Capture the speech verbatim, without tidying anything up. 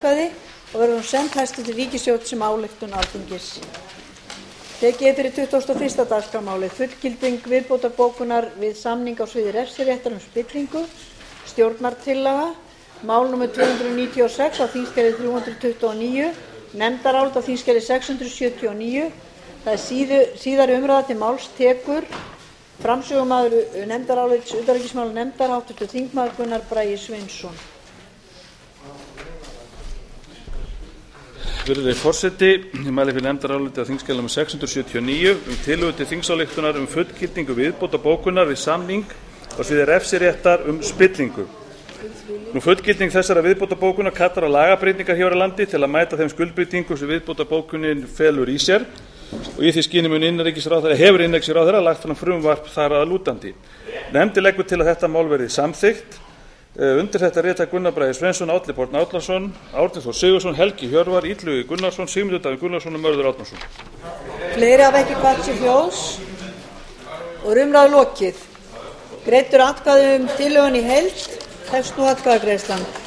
atkvæði og verður hún send hæstvirtri ríkisstjórn sem ályktun Alþingis. Tekið er fyrir tuttugasta og fyrsta dagskrármálið fullgilding viðbótarbókunar við samning á sviði refsiréttar um spillingu, stjórnartillaga, mál númer tvö hundruð níutíu og sex á þingskjali þrjú hundruð tuttugu og níu, nefndarálit á þingskjali sex hundruð sjötíu og níu. Það er síðu, síðari umræða til máls tekur framsögumaður nefndarálits utanríkismálanefndar háttvirtur þingmaður Gunnar Bragi Sveinsson. Virðulegi forseti, ég mæli fyrir nefndaráliti á þingskjali númer sex hundruð sjötíu og níu um tillögu til þingsályktunar um fullgildingu viðbótarbókunar við samning á sviði refsiréttar um spillingu. Nú fullgilding þessara viðbótarbókunar kallar á lagabreytingar hér á landi til að mæta þeim skuldbreytingum sem viðbótarbókunin felur í sér og í því skyni mun innanríkisráðherra hefur innanríkisráðherra lagt fram frumvarp þar að lútandi. Nefndin leggur til að þetta mál verði samþykkt. Undir þetta rita Gunnar Bragi Sveinsson, Árni Páll Árnason, Árni Þór Sigurðsson, Helgi Hjörvar, Illugi Gunnarsson, Sigmundur Davíð Gunnlaugsson og Mörður Árnason. Fleiri hafa ekki hvatt sér hljóðs og er umræðu lokið. Greiddur atkvæði um tillöguna í heild. Hefst nú atkvæðagreiðslan.